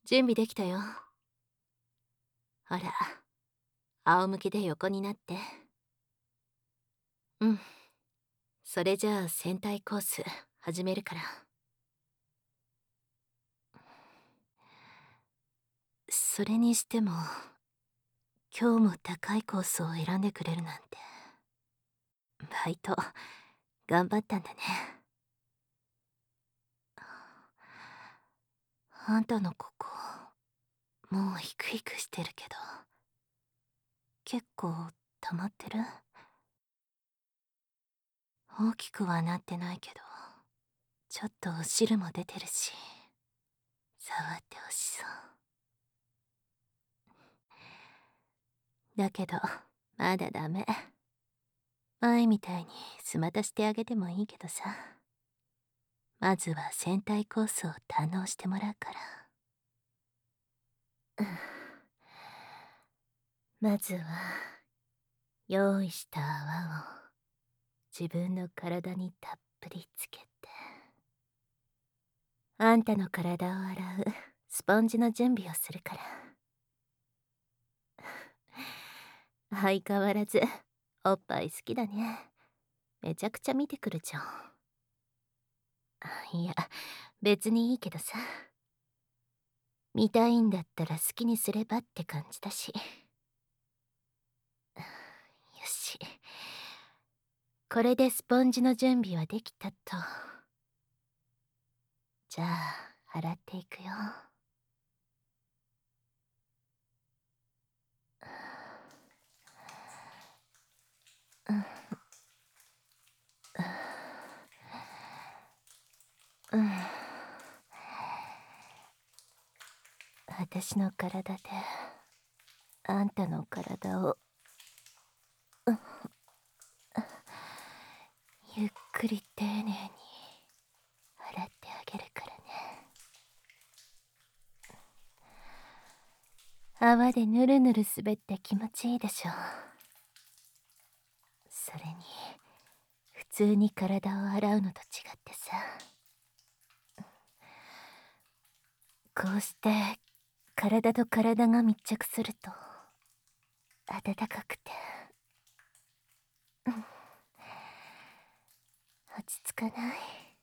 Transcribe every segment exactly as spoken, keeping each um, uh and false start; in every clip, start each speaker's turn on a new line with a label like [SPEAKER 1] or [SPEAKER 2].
[SPEAKER 1] 準備できたよ。ほら、仰向けで横になって。うん。それじゃあ戦隊コース始めるから。それにしても、今日も高いコースを選んでくれるなんて。バイト、頑張ったんだね。あんたのここ、もうヒクヒクしてるけど、結構溜まってる？大きくはなってないけど、ちょっとお汁も出てるし、触ってほしそう。だけど、まだダメ。前みたいにスマタしてあげてもいいけどさ。まずは戦隊コースを堪能してもらうから。まずは、用意した泡を自分の体にたっぷりつけて。あんたの体を洗うスポンジの準備をするから。相変わらず、おっぱい好きだね。めちゃくちゃ見てくるじゃん。いや、別にいいけどさ。見たいんだったら好きにすればって感じだし。よし。これでスポンジの準備はできたと。じゃあ、洗っていくよ。うん。私の体で、あんたの体を、うん、ゆっくり丁寧に洗ってあげるからね。泡でぬるぬる滑って気持ちいいでしょ。それに普通に体を洗うのと違ってさ、こうして体と体が密着すると暖かくて、うん、落ち着かない？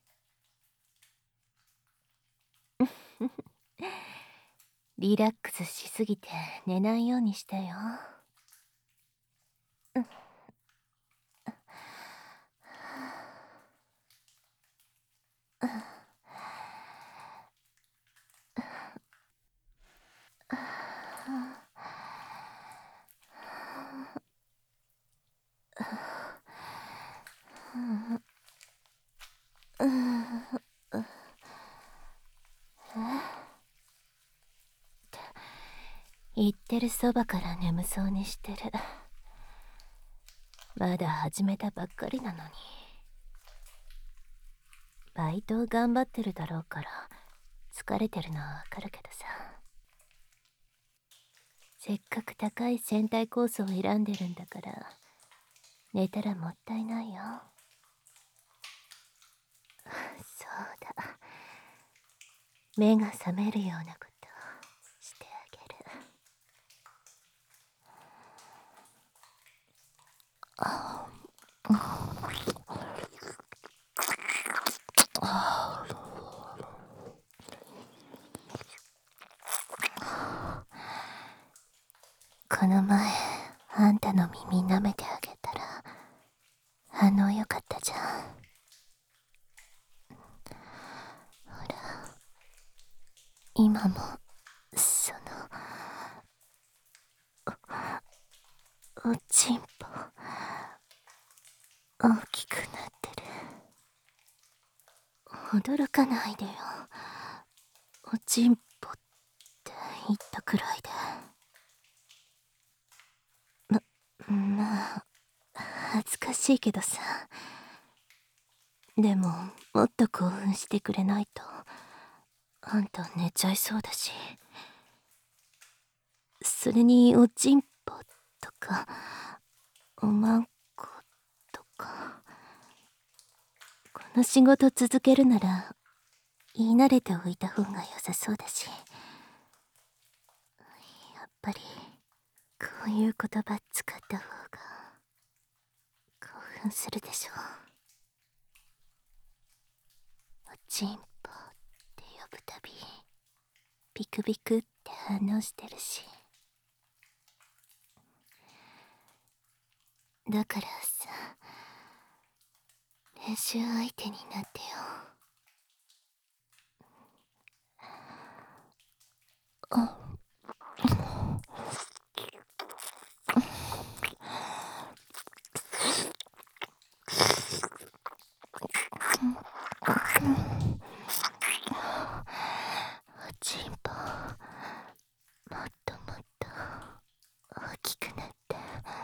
[SPEAKER 1] リラックスしすぎて寝ないようにしてよ。うん。言ってるそばから眠そうにしてる。まだ始めたばっかりなのに。バイトを頑張ってるだろうから疲れてるのはわかるけどさ。せっかく高い戦隊コースを選んでるんだから寝たらもったいないよ。そうだ、目が覚めるようなことをしてあげる。この前あんたの耳舐めてあげたら反応良かったじゃん。ほら、今もそのおちんぽ大きくなってる。驚かないでよ。おちんぽって言ったくらいで。ま、まあ恥ずかしいけどさ。でももっと興奮してくれないとあんた寝ちゃいそうだし。それにおちんぽとかおまんことか、この仕事続けるなら言い慣れておいた方が良さそうだし。 ういう言葉使った方が興奮するでしょ。おちんぽって呼ぶたびビクビクって反応してるし。だからさ、練習相手になってよ。おちんぽもっともっと大きくなって。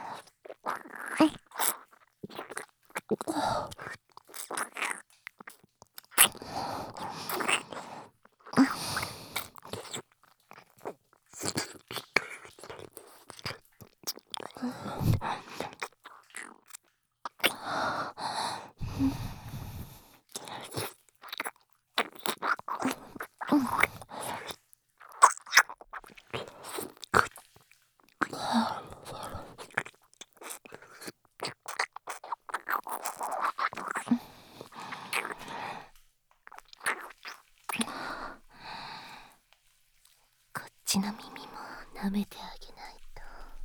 [SPEAKER 1] こっちの耳も舐めてあげないと。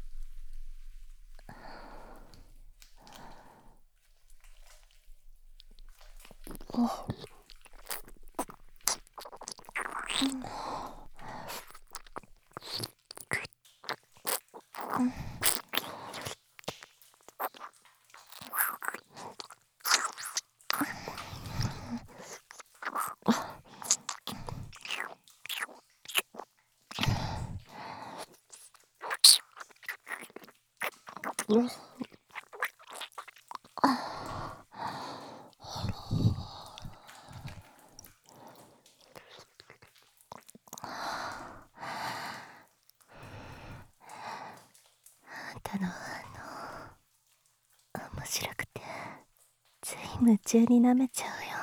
[SPEAKER 1] あんたの反応面白くてつい夢中に舐めちゃうよ。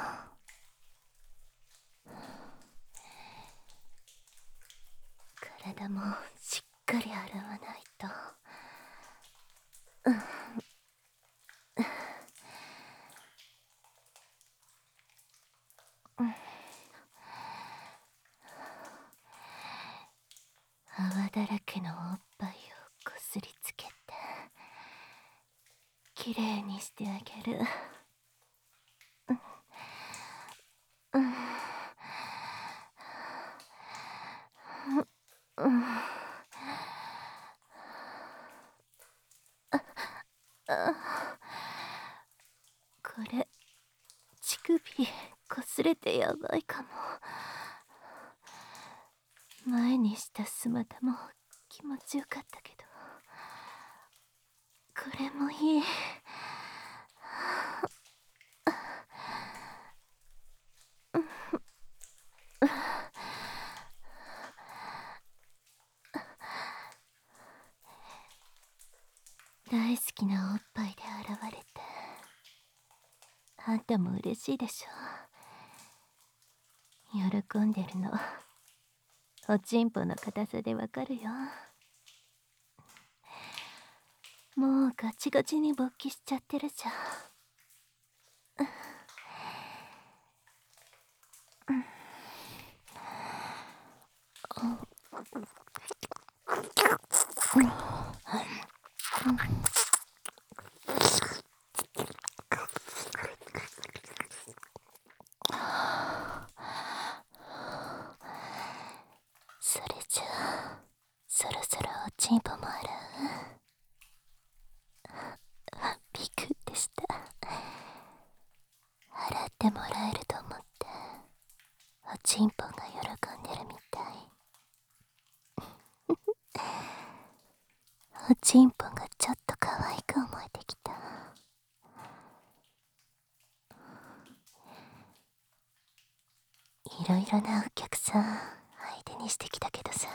[SPEAKER 1] 体もしっかり洗わないと。泡だらけのおっぱいをこすりつけてきれいにしてあげる。これ乳首こすれてやばいかも。前にしたスマタも気持ちよかったけど、これもいい。大好きなおっぱいで現れて、あんたも嬉しいでしょ。喜んでるのおちんぽの硬さでわかるよ。もうガチガチに勃起しちゃってるじゃん。それじゃあそろそろおちんぽも洗う。ビクってした。洗ってもらえると思っておちんぽが喜んでるみたい。おちんぽがちょっと可愛く思えてきた。いろいろなお客さん相手にしてきたけどさ、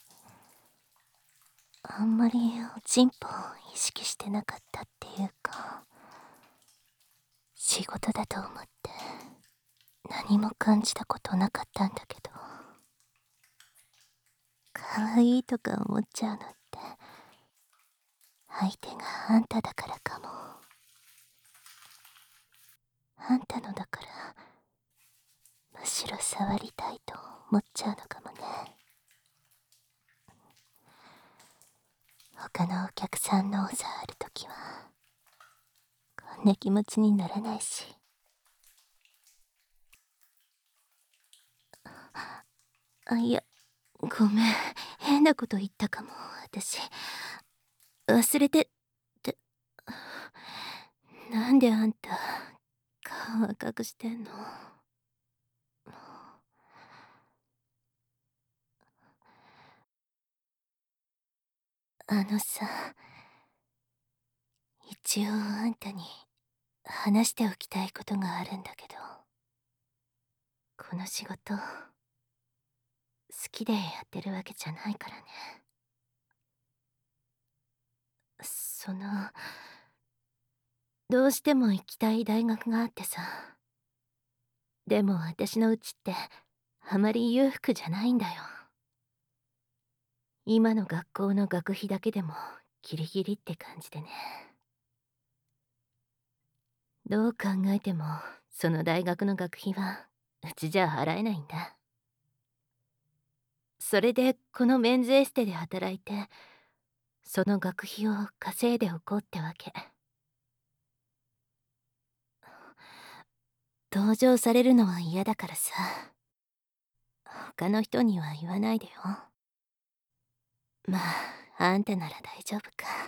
[SPEAKER 1] あんまりおちんぽを意識してなかったっていうか、仕事だと思って何も感じたことなかったんだけど、可愛いとか思っちゃうのって相手があんただからかも。あんたのだからむしろ触りたいと思っちゃうのかもね。他のお客さんのを触るときはこんな気持ちにならないし。あ、いや、ごめん、変なこと言ったかも。私忘れてって。なんであんた顔は隠してんの？あのさ、一応あんたに話しておきたいことがあるんだけど、この仕事好きでやってるわけじゃないからね。その、どうしても行きたい大学があってさ。でも私のうちってあまり裕福じゃないんだよ。今の学校の学費だけでもギリギリって感じでね。どう考えてもその大学の学費はうちじゃ払えないんだ。それでこのメンズエステで働いてその学費を稼いでおこうってわけ。同情されるのは嫌だからさ、他の人には言わないでよ。まああんたなら大丈夫か。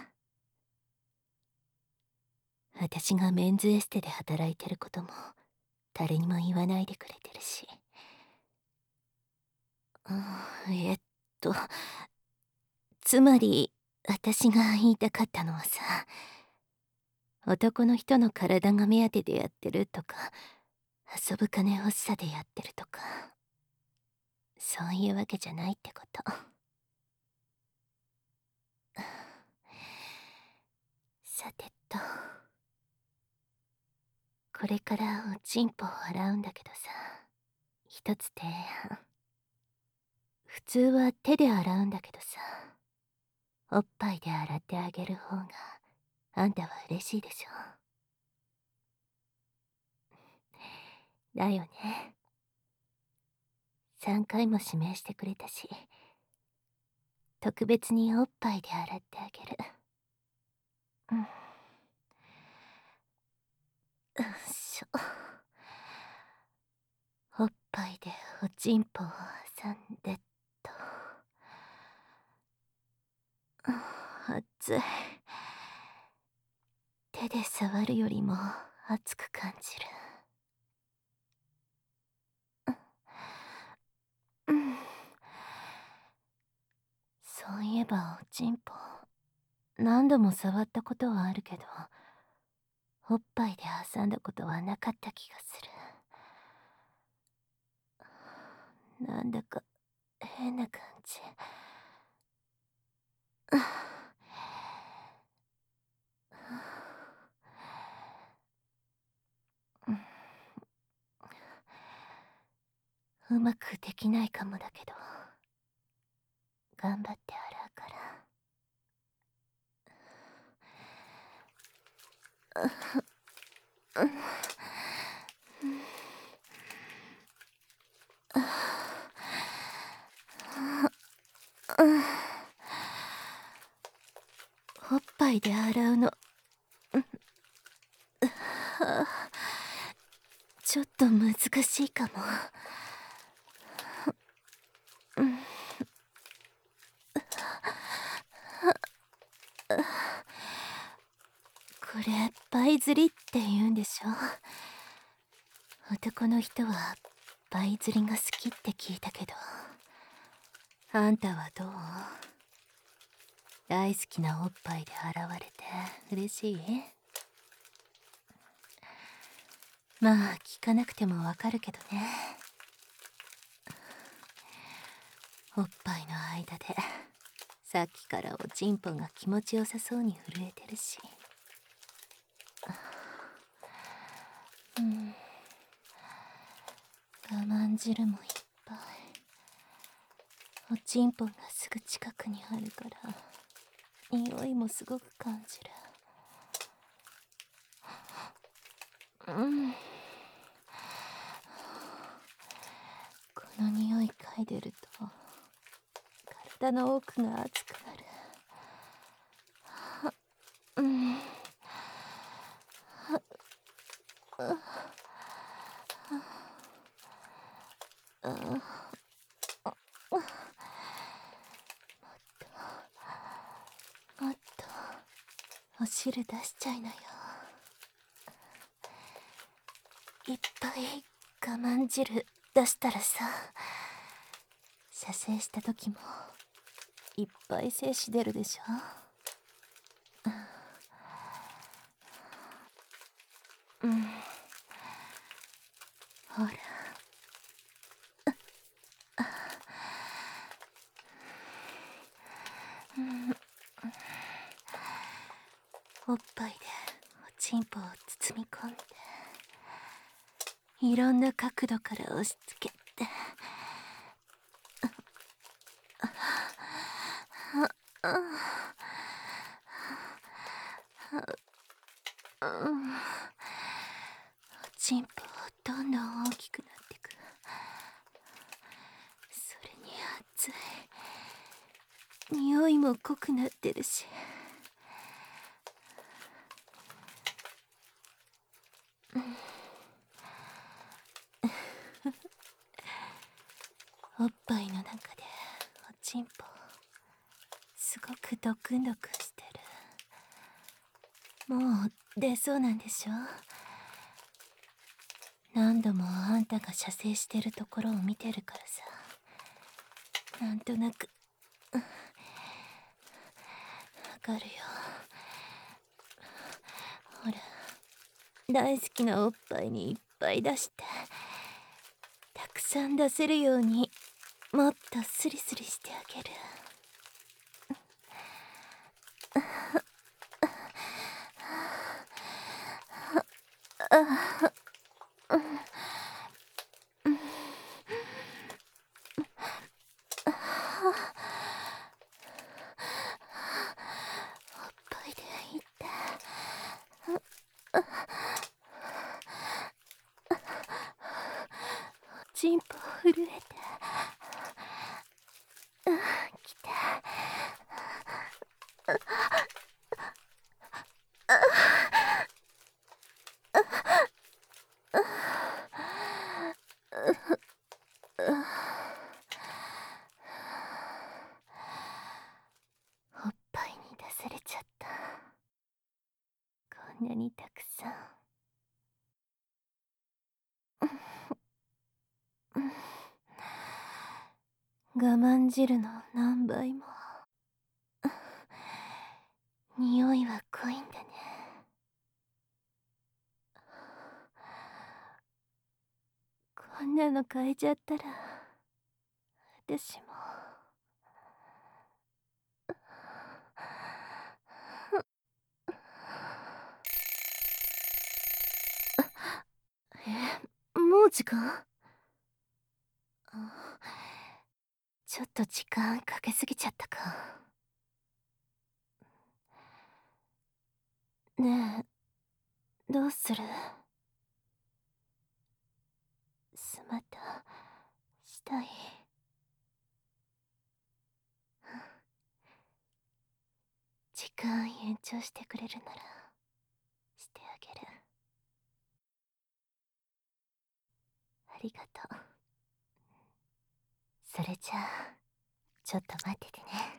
[SPEAKER 1] 私がメンズエステで働いてることも誰にも言わないでくれてるし。うん、えっとつまり私が言いたかったのはさ、男の人の体が目当てでやってるとか、遊ぶ金欲しさでやってるとか、そういうわけじゃないってこと。さてと、これからおちんぽを洗うんだけどさ、一つ提案。普通は手で洗うんだけどさ、おっぱいで洗ってあげる方があんたは嬉しいでしょ。だよね。さんかいも指名してくれたし、特別におっぱいで洗ってあげる。うん。よいしょ。おっぱいでおちんぽを挟んでっと。熱い。手で触るよりも熱く感じる。うん。そういえばおちんぽ何度も触ったことはあるけど、おっぱいで挟んだことはなかった気がする。なんだか変な感じ。うまくできないかもだけど、頑張って洗うから。おっぱいで洗うの、ちょっと難しいかも。これ倍釣りって言うんでしょ。男の人は倍釣りが好きって聞いたけど、あんたはどう？大好きなおっぱいで洗われて嬉しい？まあ聞かなくてもわかるけどね。おっぱいの間でさっきからおちんぽが気持ちよさそうに震えてるし。うん、我慢汁もいっぱい。おちんぽがすぐ近くにあるから匂いもすごく感じる。うん。この匂い嗅いでると体の奥が熱くなる。うん。あもっとお汁出しちゃいなよ。いっぱい我慢汁出したらさ、射精した時もいっぱい精子出るでしょ。うん、ほら、うん、おっぱいでおちんぽを包み込んで、いろんな角度から押し付けて、おちんぽどんどん大きくなってく。それに熱い匂いも濃くなってるし、おっぱいの中でおちんぽすごくドクンドクンしてる。もう出そうなんでしょ。何度もあんたが射精してるところを見てるからさ、なんとなくわかるよ。ほら、大好きなおっぱいにいっぱい出して、たくさん出せるようにもっとスリスリしてあげる。おっぱいでいって、おちんぽ震えて、来て、おっぱいに出されちゃった。こんなにたくさん。我慢汁の何倍も。匂いは濃いんだね。こんなの変えちゃったら私も。え、もう時間？ちょっと時間かけすぎちゃったか。ねえ、どうする？スマタしたい？時間延長してくれるならしてあげる。ありがとう。それじゃあちょっと待っててね。